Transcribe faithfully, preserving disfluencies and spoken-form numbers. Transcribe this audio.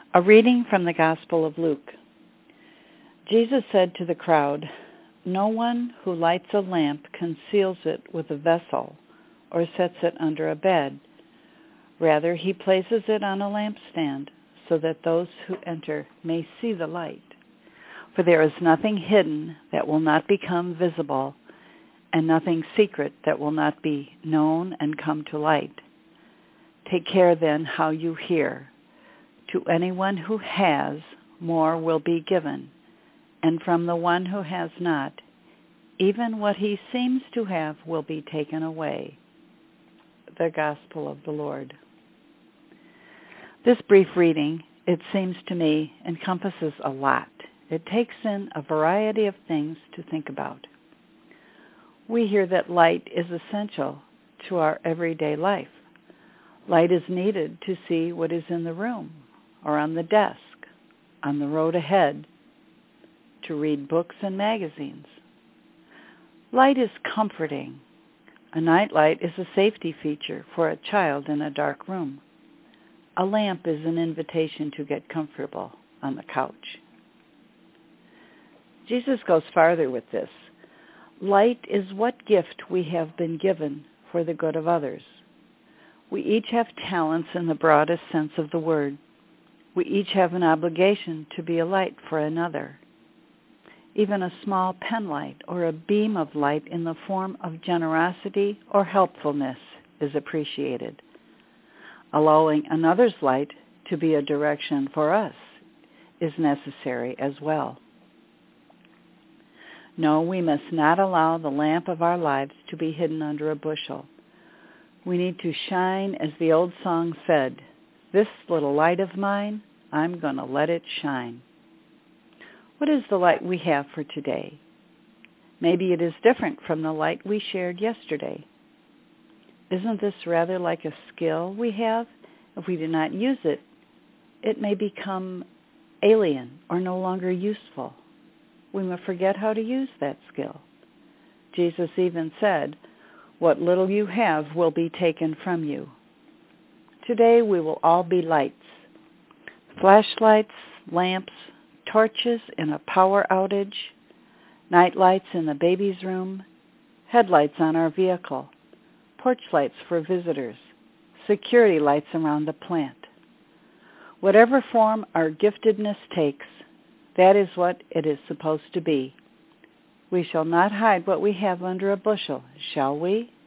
A reading from the Gospel of Luke. Jesus said to the crowd, "No one who lights a lamp conceals it with a vessel or sets it under a bed. Rather, he places it on a lampstand so that those who enter may see the light. For there is nothing hidden that will not become visible, and nothing secret that will not be known and come to light. Take care then how you hear. To anyone who has, more will be given, and from the one who has not, even what he seems to have will be taken away." The Gospel of the Lord. This brief reading, it seems to me, encompasses a lot. It takes in a variety of things to think about. We hear that light is essential to our everyday life. Light is needed to see what is in the room, or on the desk, on the road ahead, to read books and magazines. Light is comforting. A nightlight is a safety feature for a child in a dark room. A lamp is an invitation to get comfortable on the couch. Jesus goes farther with this. Light is what gift we have been given for the good of others. We each have talents in the broadest sense of the word. We each have an obligation to be a light for another. Even a small pen light or a beam of light in the form of generosity or helpfulness is appreciated. Allowing another's light to be a direction for us is necessary as well. No, we must not allow the lamp of our lives to be hidden under a bushel. We need to shine, as the old song said, "This little light of mine, I'm going to let it shine." What is the light we have for today? Maybe it is different from the light we shared yesterday. Isn't this rather like a skill we have? If we do not use it, it may become alien or no longer useful. We may forget how to use that skill. Jesus even said, "What little you have will be taken from you." Today we will all be lights. Flashlights, lamps, torches in a power outage, night lights in the baby's room, headlights on our vehicle, porch lights for visitors, security lights around the plant. Whatever form our giftedness takes, that is what it is supposed to be. We shall not hide what we have under a bushel, shall we?